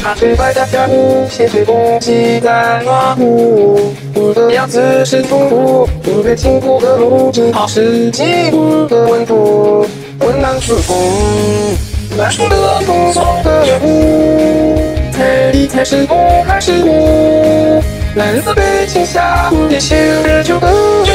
茶水外加加入咸水攻击在暖壶，我的样子是痛苦，因为经过的路正好是极度的温度，温暖是风，满树的风中的雾，彩里才是梦还是雾，蓝色背景下，也写着旧的